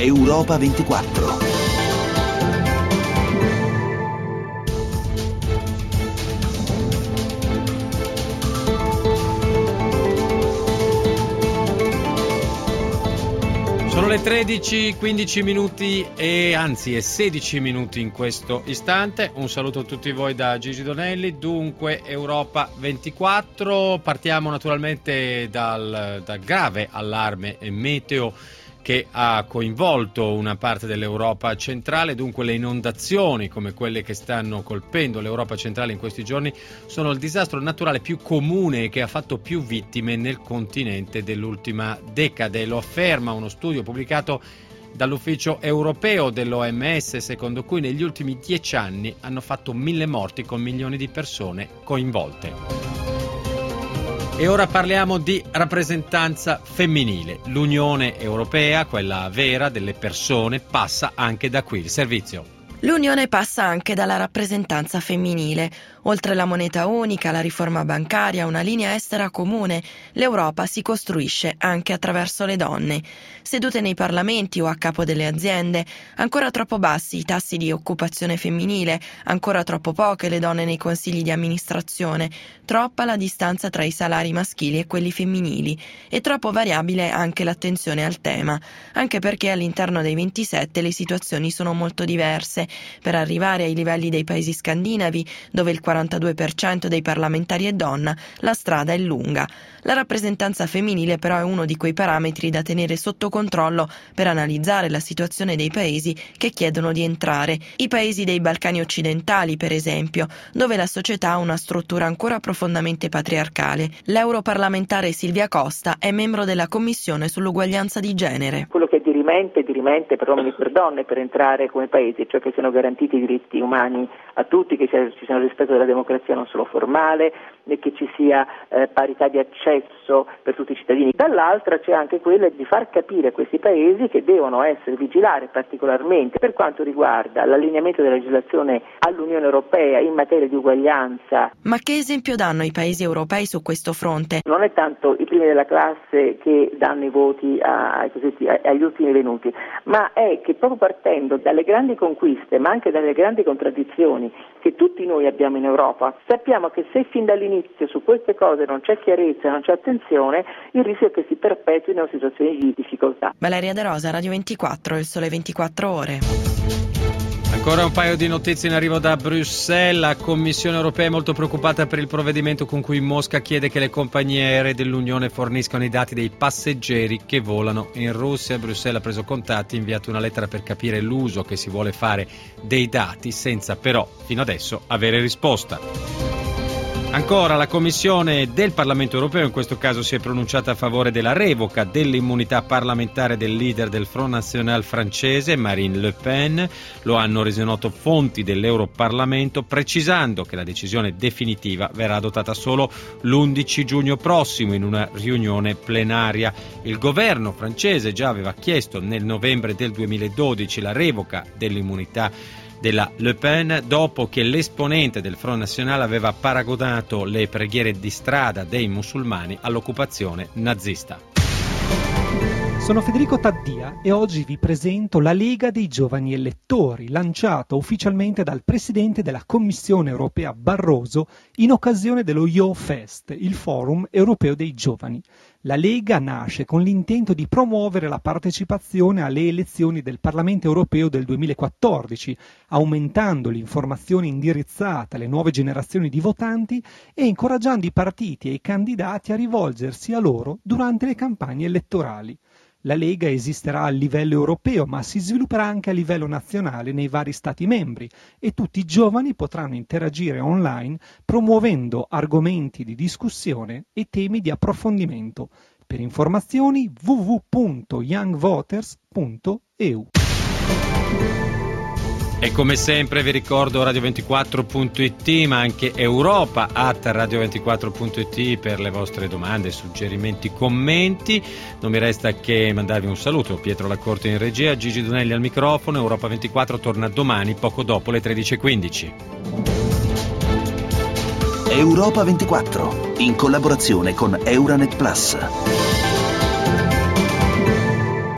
Europa 24. Sono le 13, 15 minuti e 16 minuti in questo istante. Un saluto a tutti voi da Gigi Donelli. Dunque Europa 24, partiamo naturalmente dal grave allarme meteo che ha coinvolto una parte dell'Europa centrale. Dunque le inondazioni come quelle che stanno colpendo l'Europa centrale in questi giorni sono il disastro naturale più comune che ha fatto più vittime nel continente dell'ultima decade. Lo afferma uno studio pubblicato dall'ufficio europeo dell'OMS, secondo cui negli ultimi 10 anni hanno fatto 1000 morti con milioni di persone coinvolte. E ora parliamo di rappresentanza femminile. L'Unione Europea, quella vera delle persone, passa anche da qui. Il servizio. L'Unione passa anche dalla rappresentanza femminile. Oltre la moneta unica, la riforma bancaria, una linea estera comune, l'Europa si costruisce anche attraverso le donne. Sedute nei parlamenti o a capo delle aziende, ancora troppo bassi i tassi di occupazione femminile, ancora troppo poche le donne nei consigli di amministrazione, troppa la distanza tra i salari maschili e quelli femminili e troppo variabile anche l'attenzione al tema, anche perché all'interno dei 27 le situazioni sono molto diverse. Per arrivare ai livelli dei paesi scandinavi, dove il 42% dei parlamentari è donna, la strada è lunga. La rappresentanza femminile però è uno di quei parametri da tenere sotto controllo per analizzare la situazione dei paesi che chiedono di entrare. I paesi dei Balcani occidentali, per esempio, dove la società ha una struttura ancora profondamente patriarcale. L'europarlamentare Silvia Costa è membro della Commissione sull'uguaglianza di genere. Quello che è dirimente per uomini e per donne per entrare come paesi, cioè che siano garantiti i diritti umani a tutti, che ci sia il rispetto della democrazia non solo formale e che ci sia parità di accesso per tutti i cittadini. Dall'altra c'è anche quella di far capire a questi paesi che devono vigilare particolarmente per quanto riguarda l'allineamento della legislazione all'Unione Europea in materia di uguaglianza. Ma che esempio danno i paesi europei su questo fronte? Non è tanto i primi della classe che danno i voti agli ultimi venuti, ma è che proprio partendo dalle grandi conquiste ma anche dalle grandi contraddizioni che tutti noi abbiamo in Europa, sappiamo che se fin dall'inizio su queste cose non c'è chiarezza, non c'è attenzione, il rischio è che si perpetuino situazioni di difficoltà. Valeria De Rosa, Radio 24, Il Sole 24 Ore. Ancora un paio di notizie in arrivo da Bruxelles. La Commissione europea è molto preoccupata per il provvedimento con cui Mosca chiede che le compagnie aeree dell'Unione forniscano i dati dei passeggeri che volano in Russia. Bruxelles ha preso contatti e inviato una lettera per capire l'uso che si vuole fare dei dati, senza però fino adesso avere risposta. Ancora la Commissione del Parlamento europeo in questo caso si è pronunciata a favore della revoca dell'immunità parlamentare del leader del Front National francese, Marine Le Pen. Lo hanno reso noto fonti dell'Europarlamento, precisando che la decisione definitiva verrà adottata solo l'11 giugno prossimo in una riunione plenaria. Il governo francese già aveva chiesto nel novembre del 2012 la revoca dell'immunità della Le Pen dopo che l'esponente del Front National aveva paragonato le preghiere di strada dei musulmani all'occupazione nazista. Sono Federico Taddia e oggi vi presento la Lega dei Giovani Elettori, lanciata ufficialmente dal Presidente della Commissione Europea Barroso in occasione dello YoFest, il Forum Europeo dei Giovani. La Lega nasce con l'intento di promuovere la partecipazione alle elezioni del Parlamento Europeo del 2014, aumentando l'informazione indirizzata alle nuove generazioni di votanti e incoraggiando i partiti e i candidati a rivolgersi a loro durante le campagne elettorali. La Lega esisterà a livello europeo, ma si svilupperà anche a livello nazionale nei vari Stati membri e tutti i giovani potranno interagire online promuovendo argomenti di discussione e temi di approfondimento. Per informazioni www.youngvoters.eu. E come sempre vi ricordo radio24.it, ma anche europa@radio24.it per le vostre domande, suggerimenti, commenti. Non mi resta che mandarvi un saluto. Pietro Lacorte in regia, Gigi Donelli al microfono. Europa 24 torna domani poco dopo le 13:15. Europa 24, in collaborazione con Euranet Plus.